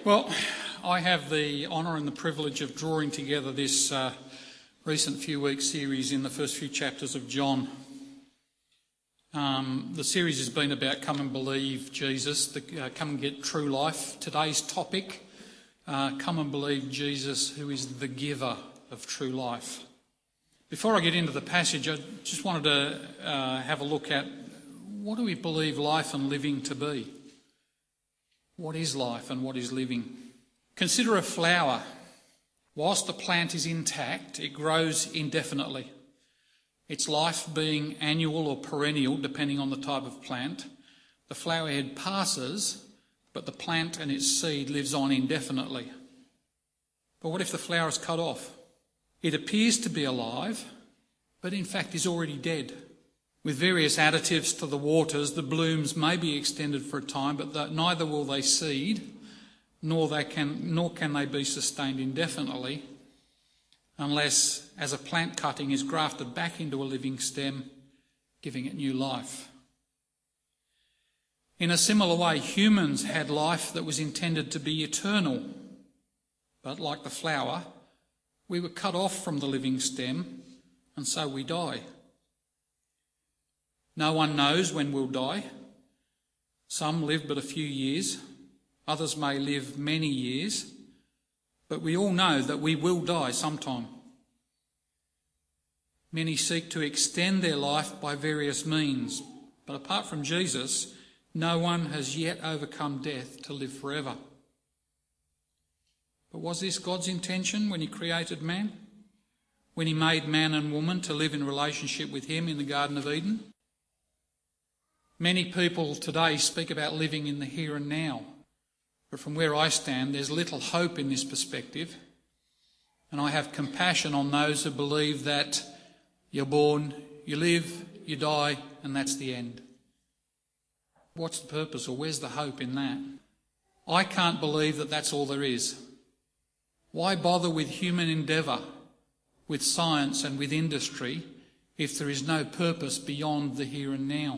Well, I have the honour and the privilege of drawing together this recent few weeks series in the first few chapters of John. The series has been about come and believe Jesus, come and get true life. Today's topic, come and believe Jesus, who is the giver of true life. Before I get into the passage, I just wanted to have a look at what do we believe life and living to be? What is life and what is living? Consider a flower. Whilst the plant is intact, it grows indefinitely. Its life being annual or perennial, depending on the type of plant. The flower head passes, but the plant and its seed lives on indefinitely. But what if the flower is cut off? It appears to be alive, but in fact is already dead. With various additives to the waters, the blooms may be extended for a time, but neither will they seed, nor can they be sustained indefinitely, unless, as a plant cutting is grafted back into a living stem, giving it new life. In a similar way, humans had life that was intended to be eternal, but like the flower, we were cut off from the living stem, and so we die. No one knows when we'll die. Some live but a few years, others may live many years, but we all know that we will die sometime. Many seek to extend their life by various means, but apart from Jesus, no one has yet overcome death to live forever. But was this God's intention when he created man? When he made man and woman to live in relationship with him in the Garden of Eden? Many people today speak about living in the here and now, but from where I stand, there's little hope in this perspective, and I have compassion on those who believe that you're born, you live, you die, and that's the end. What's the purpose, or where's the hope in that? I can't believe that that's all there is. Why bother with human endeavour, with science and with industry, if there is no purpose beyond the here and now?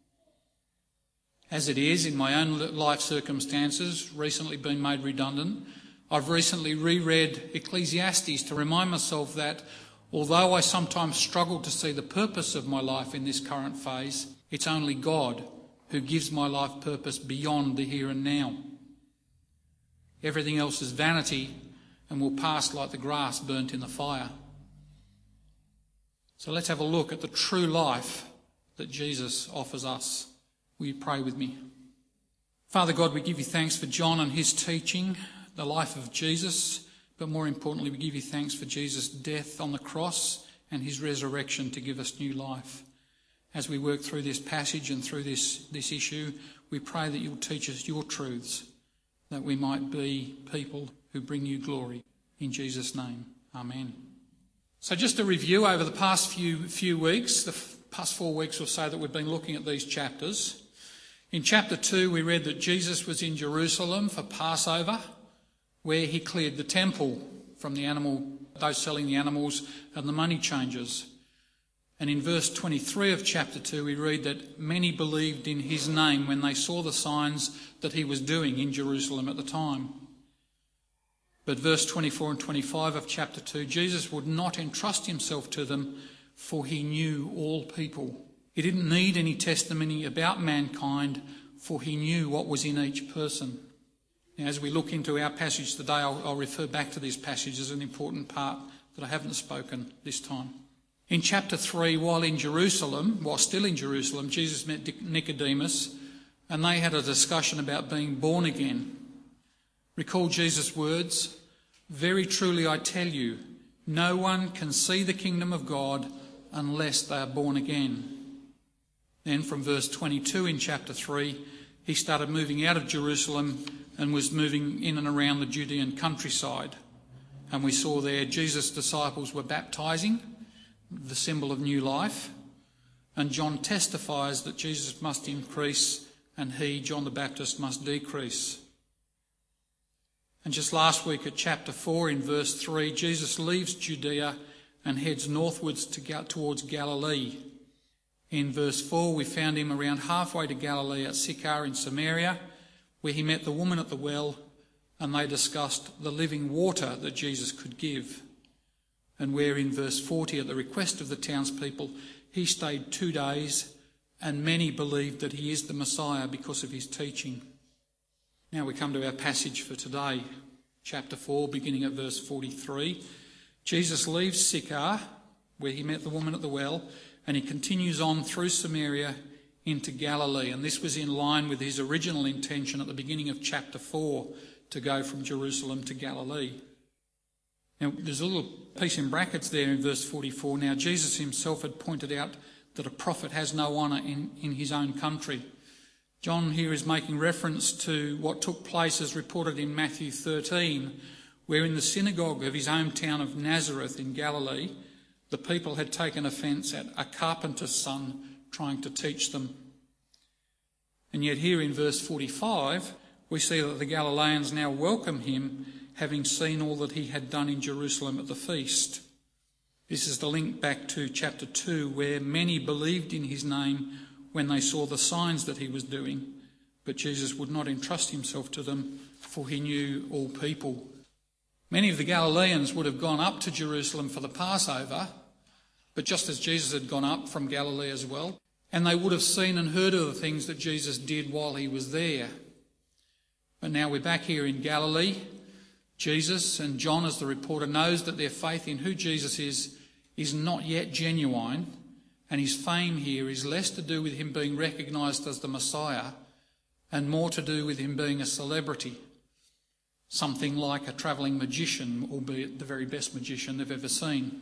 As it is, in my own life circumstances, recently been made redundant, I've recently reread Ecclesiastes to remind myself that although I sometimes struggle to see the purpose of my life in this current phase, it's only God who gives my life purpose beyond the here and now. Everything else is vanity and will pass like the grass burnt in the fire. So let's have a look at the true life that Jesus offers us. Will you pray with me? Father God, we give you thanks for John and his teaching, the life of Jesus, but more importantly, we give you thanks for Jesus' death on the cross and his resurrection to give us new life. As we work through this passage and through this issue, we pray that you'll teach us your truths, that we might be people who bring you glory. In Jesus' name, amen. So just a review over the past few weeks, the past 4 weeks or so that we've been looking at these chapters. In chapter 2, we read that Jesus was in Jerusalem for Passover, where he cleared the temple from those selling the animals and the money changers. And in verse 23 of chapter 2, we read that many believed in his name when they saw the signs that he was doing in Jerusalem at the time. But verse 24 and 25 of chapter 2, Jesus would not entrust himself to them, for he knew all people. He didn't need any testimony about mankind, for he knew what was in each person. Now, as we look into our passage today, I'll refer back to this passage as an important part that I haven't spoken this time. In chapter 3, while still in Jerusalem, Jesus met Nicodemus, and they had a discussion about being born again. Recall Jesus' words, "Very truly I tell you, no one can see the kingdom of God unless they are born again." Then from verse 22 in chapter 3, he started moving out of Jerusalem and was moving in and around the Judean countryside. And we saw there Jesus' disciples were baptising, the symbol of new life. And John testifies that Jesus must increase and he, John the Baptist, must decrease. And just last week at chapter 4 in verse 3, Jesus leaves Judea and heads northwards towards Galilee. In verse 4, we found him around halfway to Galilee at Sychar in Samaria, where he met the woman at the well, and they discussed the living water that Jesus could give. And where in verse 40, at the request of the townspeople, he stayed 2 days, and many believed that he is the Messiah because of his teaching. Now we come to our passage for today, chapter 4, beginning at verse 43. Jesus leaves Sychar, where he met the woman at the well, and he continues on through Samaria into Galilee. And this was in line with his original intention at the beginning of chapter 4, to go from Jerusalem to Galilee. Now, there's a little piece in brackets there in verse 44. Now, Jesus himself had pointed out that a prophet has no honour in his own country. John here is making reference to what took place as reported in Matthew 13, where in the synagogue of his hometown of Nazareth in Galilee, the people had taken offence at a carpenter's son trying to teach them. And yet here in verse 45, we see that the Galileans now welcome him, having seen all that he had done in Jerusalem at the feast. This is the link back to chapter 2, where many believed in his name when they saw the signs that he was doing, but Jesus would not entrust himself to them, for he knew all people. Many of the Galileans would have gone up to Jerusalem for the Passover, but just as Jesus had gone up from Galilee as well, and they would have seen and heard of the things that Jesus did while he was there. But now we're back here in Galilee. Jesus, and John as the reporter, knows that their faith in who Jesus is not yet genuine, and his fame here is less to do with him being recognised as the Messiah and more to do with him being a celebrity, something like a travelling magician, albeit the very best magician they've ever seen.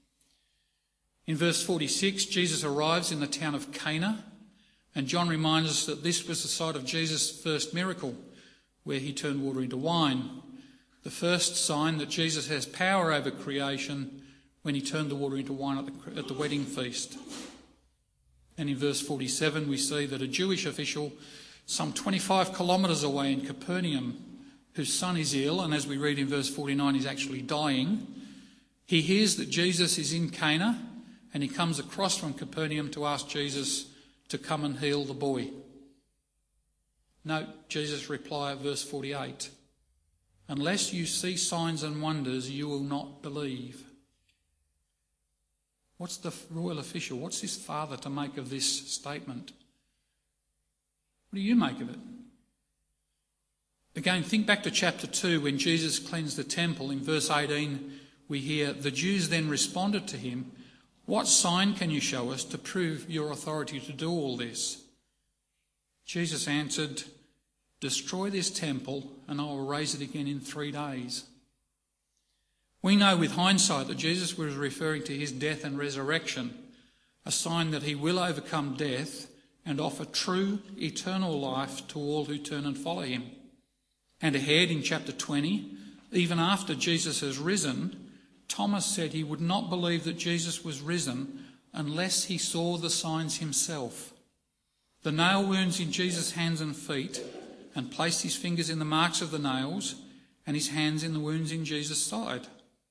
In verse 46, Jesus arrives in the town of Cana, and John reminds us that this was the site of Jesus' first miracle, where he turned water into wine. The first sign that Jesus has power over creation when he turned the water into wine at the wedding feast. And in verse 47 we see that a Jewish official some 25 kilometres away in Capernaum, whose son is ill, and as we read in verse 49 he's actually dying, he hears that Jesus is in Cana, and he comes across from Capernaum to ask Jesus to come and heal the boy. Note Jesus' reply at verse 48. Unless you see signs and wonders, you will not believe. What's the royal official, what's his father to make of this statement? What do you make of it? Again, think back to chapter 2 when Jesus cleansed the temple. In verse 18 we hear, the Jews then responded to him, what sign can you show us to prove your authority to do all this? Jesus answered, destroy this temple and I will raise it again in 3 days. We know with hindsight that Jesus was referring to his death and resurrection, a sign that he will overcome death and offer true eternal life to all who turn and follow him. And ahead in chapter 20, even after Jesus has risen, Thomas said he would not believe that Jesus was risen unless he saw the signs himself. The nail wounds in Jesus' hands and feet, and placed his fingers in the marks of the nails and his hands in the wounds in Jesus' side.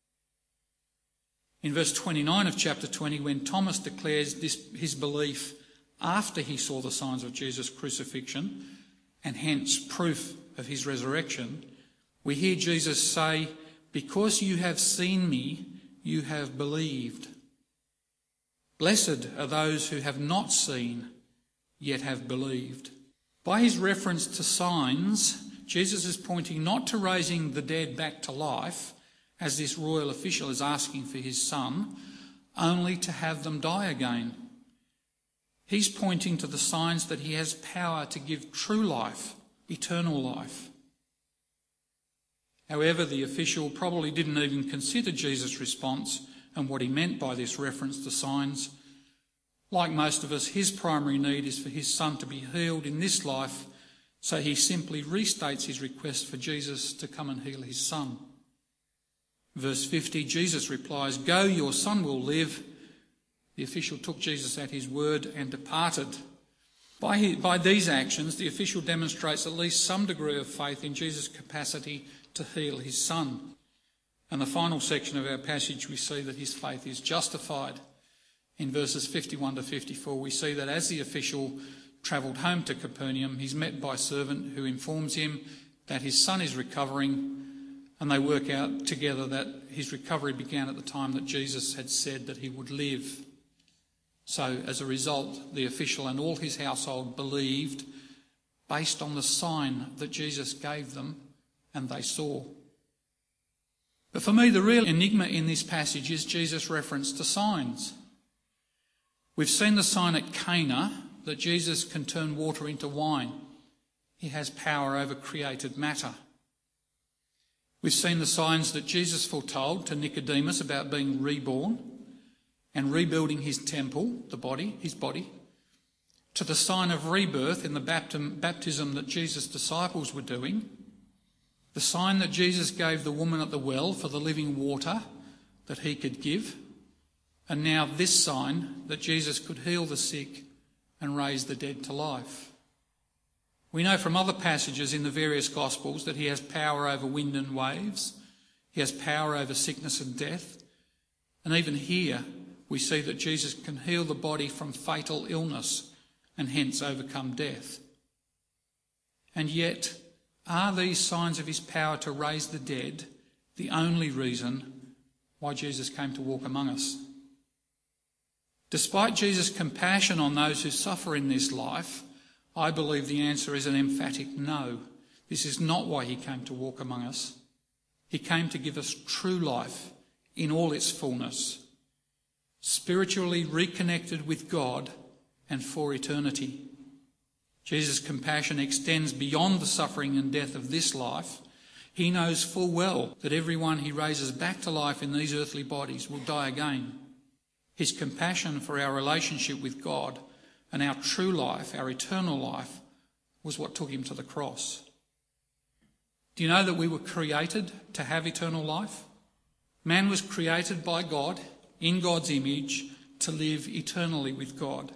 In verse 29 of chapter 20, when Thomas declares his belief after he saw the signs of Jesus' crucifixion, and hence proof of his resurrection, we hear Jesus say, because you have seen me, you have believed. Blessed are those who have not seen, yet have believed. By his reference to signs, Jesus is pointing not to raising the dead back to life, as this royal official is asking for his son, only to have them die again. He's pointing to the signs that he has power to give true life, eternal life. However, the official probably didn't even consider Jesus' response and what he meant by this reference to signs. Like most of us, his primary need is for his son to be healed in this life, so he simply restates his request for Jesus to come and heal his son. Verse 50, Jesus replies, go, your son will live. The official took Jesus at his word and departed. By these actions, the official demonstrates at least some degree of faith in Jesus' capacity to heal his son. And the final section of our passage, we see that his faith is justified. In verses 51 to 54, we see that as the official travelled home to Capernaum, he's met by a servant who informs him that his son is recovering, and they work out together that his recovery began at the time that Jesus had said that he would live. So as a result, the official and all his household believed based on the sign that Jesus gave them and they saw. But for me, the real enigma in this passage is Jesus' reference to signs. We've seen the sign at Cana that Jesus can turn water into wine. He has power over created matter. We've seen the signs that Jesus foretold to Nicodemus about being reborn and rebuilding his temple, his body, to the sign of rebirth in the baptism that Jesus' disciples were doing, the sign that Jesus gave the woman at the well for the living water that he could give, and now this sign that Jesus could heal the sick and raise the dead to life. We know from other passages in the various Gospels that he has power over wind and waves, he has power over sickness and death, and even here we see that Jesus can heal the body from fatal illness and hence overcome death. And yet, are these signs of his power to raise the dead the only reason why Jesus came to walk among us? Despite Jesus' compassion on those who suffer in this life, I believe the answer is an emphatic no. This is not why he came to walk among us. He came to give us true life in all its fullness, spiritually reconnected with God and for eternity. Jesus' compassion extends beyond the suffering and death of this life. He knows full well that everyone he raises back to life in these earthly bodies will die again. His compassion for our relationship with God and our true life, our eternal life, was what took him to the cross. Do you know that we were created to have eternal life? Man was created by God, in God's image, to live eternally with God.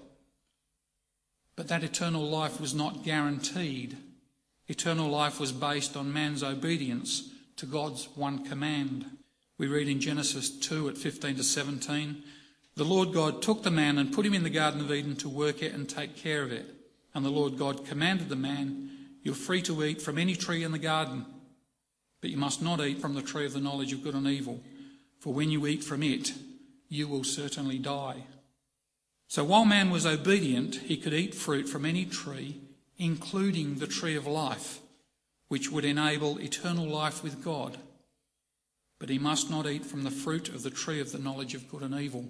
But that eternal life was not guaranteed. Eternal life was based on man's obedience to God's one command. We read in Genesis 2 at 15 to 17, "The Lord God took the man and put him in the Garden of Eden to work it and take care of it. And the Lord God commanded the man, 'You're free to eat from any tree in the garden, but you must not eat from the tree of the knowledge of good and evil, for when you eat from it, you will certainly die.'" So while man was obedient, he could eat fruit from any tree, including the tree of life, which would enable eternal life with God. But he must not eat from the fruit of the tree of the knowledge of good and evil.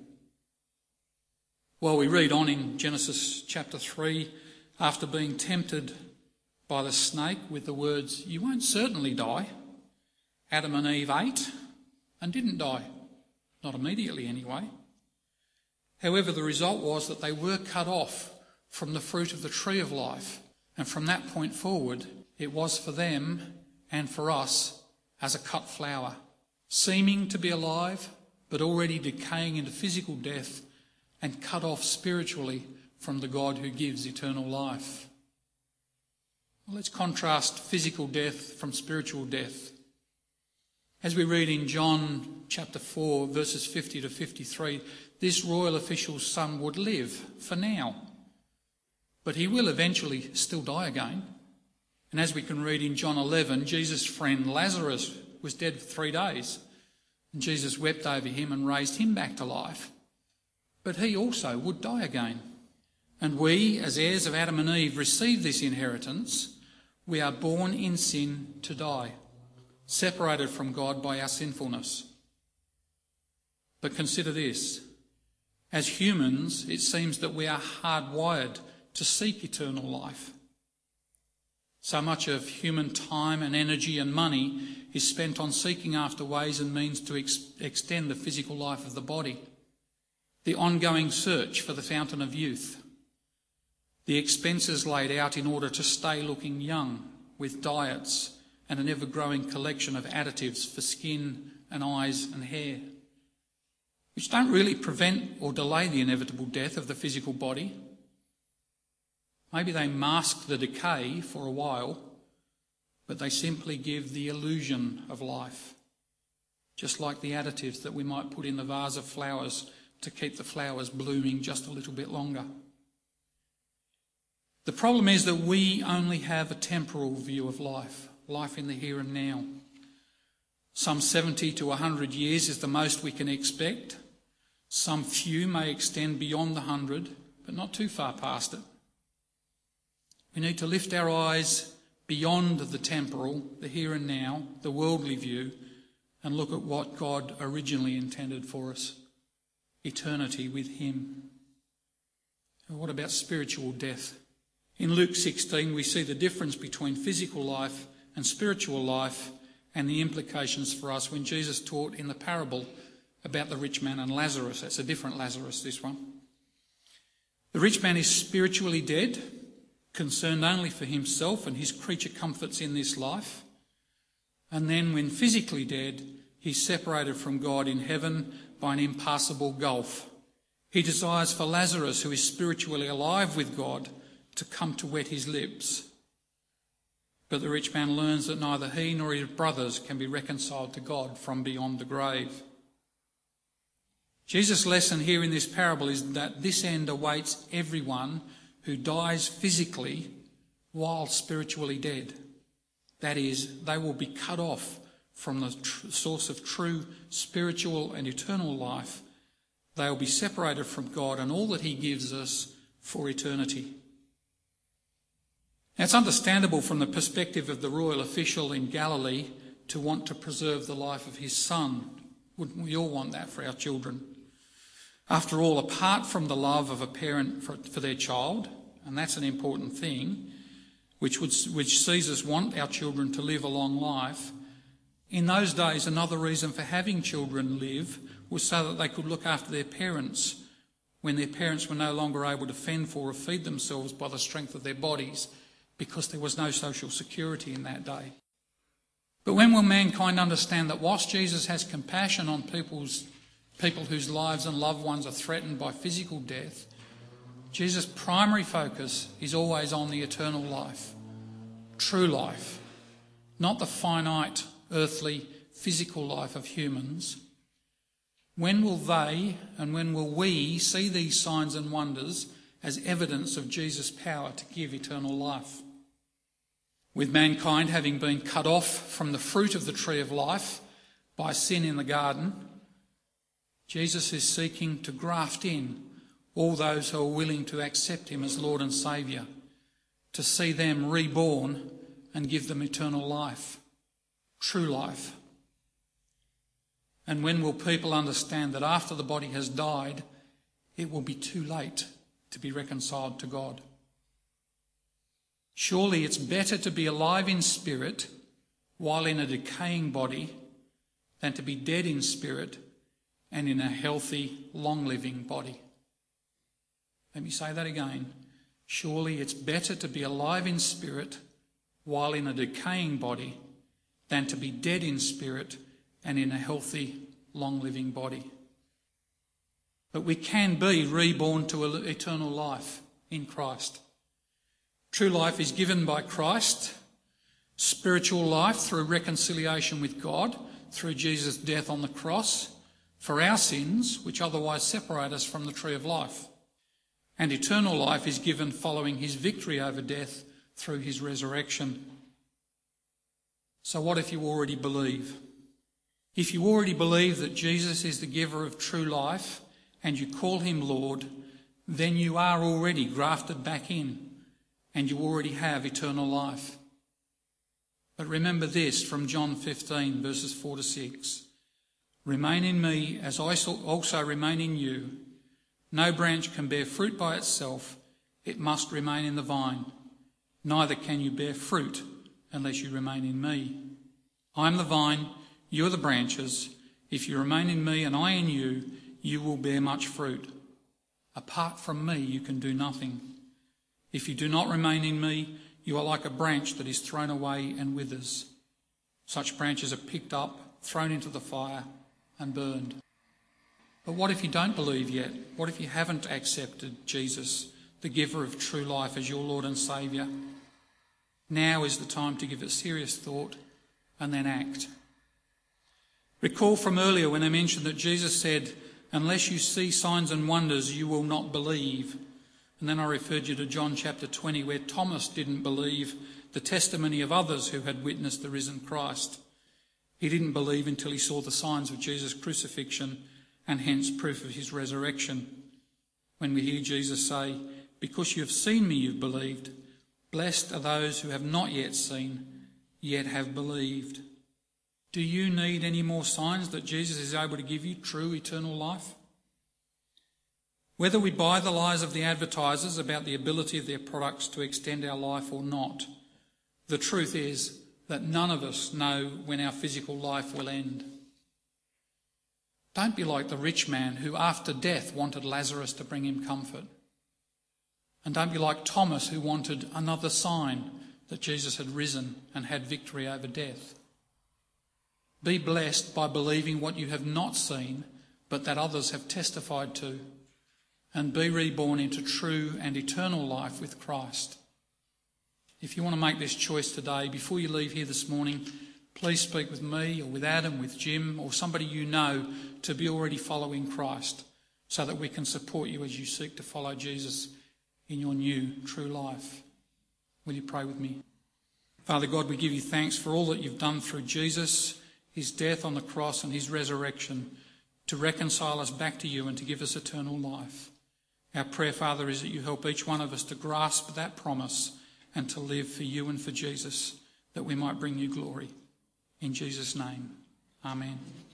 Well, we read on in Genesis chapter 3, after being tempted by the snake with the words, "You won't certainly die," Adam and Eve ate and didn't die. Not immediately anyway. However, the result was that they were cut off from the fruit of the tree of life. And from that point forward, it was for them and for us as a cut flower, seeming to be alive, but already decaying into physical death and cut off spiritually from the God who gives eternal life. Well, let's contrast physical death from spiritual death. As we read in John chapter 4, verses 50 to 53, this royal official's son would live for now, but he will eventually still die again. And as we can read in John 11, Jesus' friend Lazarus was dead for 3 days, and Jesus wept over him and raised him back to life. But he also would die again. And we, as heirs of Adam and Eve, receive this inheritance. We are born in sin to die, separated from God by our sinfulness. But consider this. As humans, it seems that we are hardwired to seek eternal life. So much of human time and energy and money is spent on seeking after ways and means to extend the physical life of the body. The ongoing search for the fountain of youth. The expenses laid out in order to stay looking young with diets and an ever-growing collection of additives for skin and eyes and hair, which don't really prevent or delay the inevitable death of the physical body. Maybe they mask the decay for a while, but they simply give the illusion of life, just like the additives that we might put in the vase of flowers to keep the flowers blooming just a little bit longer. The problem is that we only have a temporal view of life. life in the here and now. Some 70 to 100 years is the most we can expect. Some few may extend beyond the 100, but not too far past it. We need to lift our eyes beyond the temporal, the here and now, the worldly view, and look at what God originally intended for us, eternity with him. And what about spiritual death? In Luke 16, we see the difference between physical life and spiritual life and the implications for us when Jesus taught in the parable about the rich man and Lazarus. That's a different Lazarus, this one. The rich man is spiritually dead, concerned only for himself and his creature comforts in this life. And then when physically dead, he's separated from God in heaven by an impassable gulf. He desires for Lazarus, who is spiritually alive with God, to come to wet his lips. But the rich man learns that neither he nor his brothers can be reconciled to God from beyond the grave. Jesus' lesson here in this parable is that this end awaits everyone who dies physically while spiritually dead. That is, they will be cut off from the source of true spiritual and eternal life. They will be separated from God and all that he gives us for eternity. Now, it's understandable from the perspective of the royal official in Galilee to want to preserve the life of his son. Wouldn't we all want that for our children? After all, apart from the love of a parent for their child, and that's an important thing, which sees us want our children to live a long life, in those days another reason for having children live was so that they could look after their parents when their parents were no longer able to fend for or feed themselves by the strength of their bodies, because there was no social security in that day. But when will mankind understand that whilst Jesus has compassion on people whose lives and loved ones are threatened by physical death, Jesus' primary focus is always on the eternal life, true life, not the finite, earthly, physical life of humans. When will they and when will we see these signs and wonders as evidence of Jesus' power to give eternal life? With mankind having been cut off from the fruit of the tree of life by sin in the garden, Jesus is seeking to graft in all those who are willing to accept him as Lord and Saviour, to see them reborn and give them eternal life, true life. And when will people understand that after the body has died, it will be too late to be reconciled to God? Surely it's better to be alive in spirit while in a decaying body than to be dead in spirit and in a healthy, long-living body. Let me say that again. Surely it's better to be alive in spirit while in a decaying body than to be dead in spirit and in a healthy, long-living body. But we can be reborn to eternal life in Christ. True life is given by Christ. Spiritual life through reconciliation with God, through Jesus' death on the cross, for our sins, which otherwise separate us from the tree of life. And eternal life is given following his victory over death through his resurrection. So what if you already believe? If you already believe that Jesus is the giver of true life and you call him Lord, then you are already grafted back in and you already have eternal life. But remember this from John 15, verses 4 to 6. Remain in me as I also remain in you. No branch can bear fruit by itself. It must remain in the vine. Neither can you bear fruit unless you remain in me. I am the vine, you are the branches. If you remain in me and I in you, you will bear much fruit. Apart from me, you can do nothing. If you do not remain in me, you are like a branch that is thrown away and withers. Such branches are picked up, thrown into the fire and burned. But what if you don't believe yet? What if you haven't accepted Jesus, the giver of true life, as your Lord and Saviour? Now is the time to give it serious thought and then act. Recall from earlier when I mentioned that Jesus said, unless you see signs and wonders, you will not believe. And then I referred you to John chapter 20, where Thomas didn't believe the testimony of others who had witnessed the risen Christ. He didn't believe until he saw the signs of Jesus' crucifixion and hence proof of his resurrection. When we hear Jesus say, "Because you have seen me, you've believed," blessed are those who have not yet seen, yet have believed. Do you need any more signs that Jesus is able to give you true eternal life? Whether we buy the lies of the advertisers about the ability of their products to extend our life or not, the truth is that none of us know when our physical life will end. Don't be like the rich man who after death wanted Lazarus to bring him comfort. And don't be like Thomas who wanted another sign that Jesus had risen and had victory over death. Be blessed by believing what you have not seen, but that others have testified to, and be reborn into true and eternal life with Christ. If you want to make this choice today, before you leave here this morning, please speak with me or with Adam, with Jim, or somebody you know to be already following Christ, so that we can support you as you seek to follow Jesus in your new true life. Will you pray with me? Father God, we give you thanks for all that you've done through Jesus, his death on the cross and his resurrection, to reconcile us back to you and to give us eternal life. Our prayer, Father, is that you help each one of us to grasp that promise and to live for you and for Jesus, that we might bring you glory. In Jesus' name, amen.